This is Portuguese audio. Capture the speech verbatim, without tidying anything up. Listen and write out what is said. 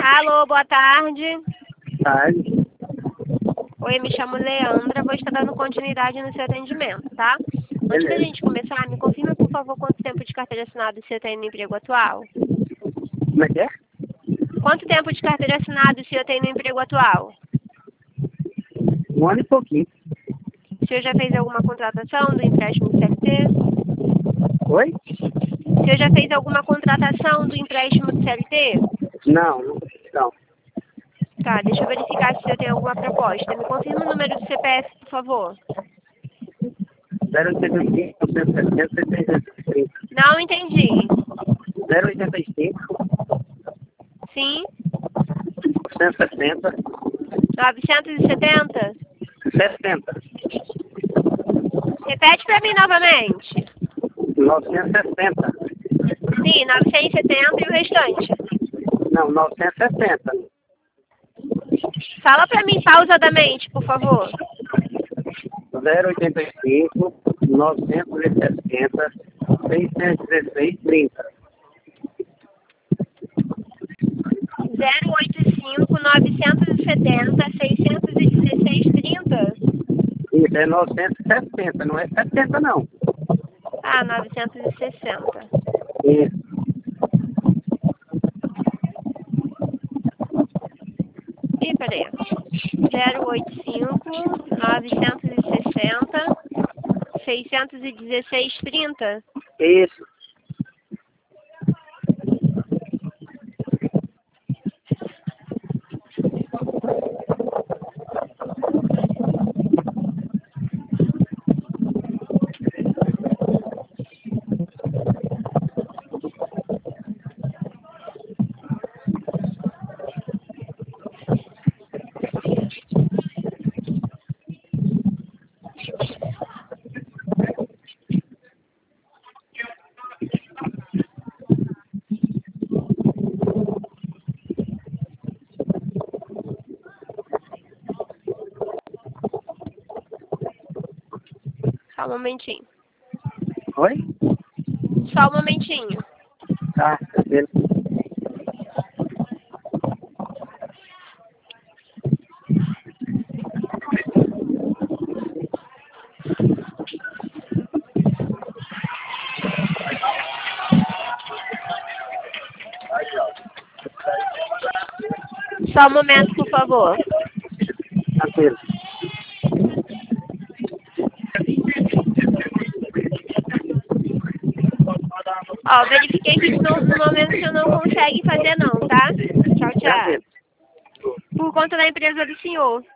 Alô, boa tarde. Tarde. Oi, me chamo Leandra, vou estar dando continuidade no seu atendimento, tá? Antes da Beleza. gente começar, me confirma, por favor, quanto tempo de carteira assinada você tem no emprego atual? Como é que é? Quanto tempo de carteira assinada o senhor tem no emprego atual? Um ano e pouquinho. O senhor já fez alguma contratação do empréstimo C L T? Oi? O senhor já fez alguma contratação do empréstimo do C L T? Não, não. não. Tá, deixa eu verificar se o senhor tem alguma proposta. Me confirma o número do C P F, por favor. zero oitenta e cinco, cento e sessenta, setecentos e trinta. Não entendi. zero oitenta e cinco, Sim? cento e sessenta, novecentos e setenta? sessenta. Repete para mim novamente. novecentos e sessenta. Sim, novecentos e setenta e o restante. Não, novecentos e sessenta. Fala para mim pausadamente, por favor. zero oitenta e cinco, novecentos e sessenta, seiscentos e dezesseis, trinta. zero oito cinco, novecentos e setenta, seiscentos e dezesseis, trinta? Isso é novecentos e sessenta, não é setenta não. Ah, novecentos e sessenta. Isso. Ih, peraí. zero oito cinco, novecentos e sessenta, seiscentos e dezesseis, trinta? Isso. Só um momentinho. Oi? Só um momentinho. Tá, beleza. Só um momento, por favor. Tranquilo. Ó, verifiquei que no, no momento o senhor não consegue fazer não, tá? Tchau, tchau. Tranquilo. Por conta da empresa do senhor.